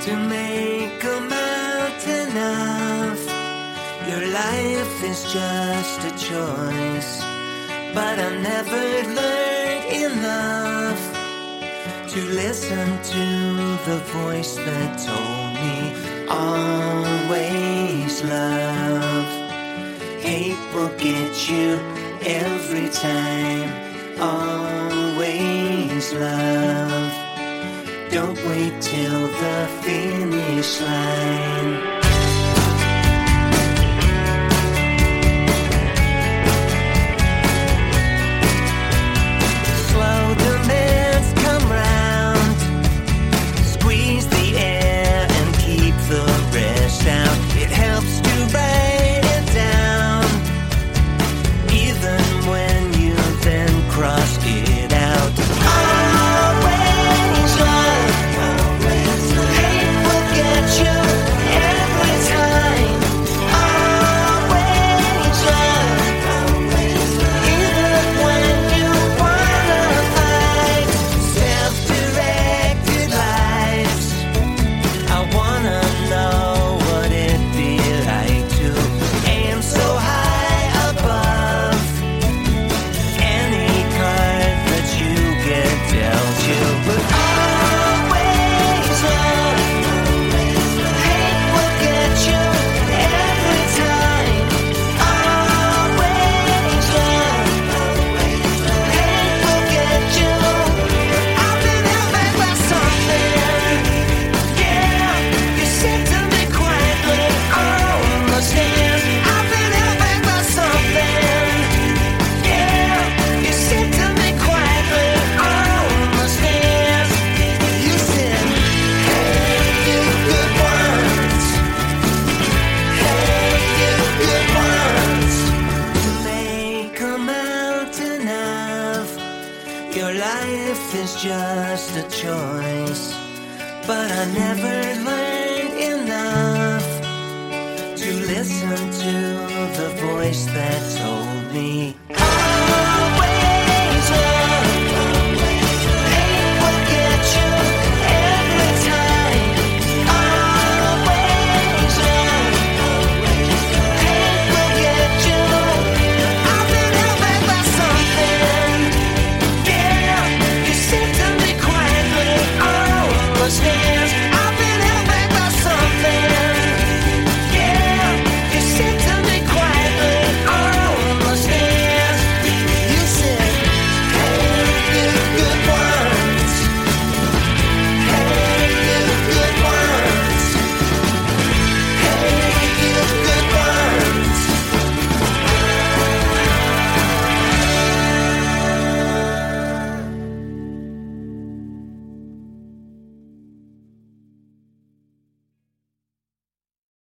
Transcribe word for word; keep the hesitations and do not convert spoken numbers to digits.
to make a mountain of. Your life is just a choice, but I never learned enough to listen to the voice that told me always love. Hate will get you every time, always love. Don't wait till the finish line. Slow demands come round, squeeze the air and keep the rest out. It helps to write it down, even when you then cross it out. Always love, always love. Hate will get you every time. Always love, always love. Even when you wanna fight. Self-directed lives. I wanna know what it'd be like to aim so high above any card that you get dealt you. But always love, hate will get you every time. Always love, hate will get you. I've been held back by something. Yeah, you said to me quietly on the stairs. I've been held back by something. Yeah, you said to me quietly on the stairs. You said, hey, you good ones. Hey, you good ones. To make a mountain of. Your life is just a choice, but I never learned enough to listen to the voice that told me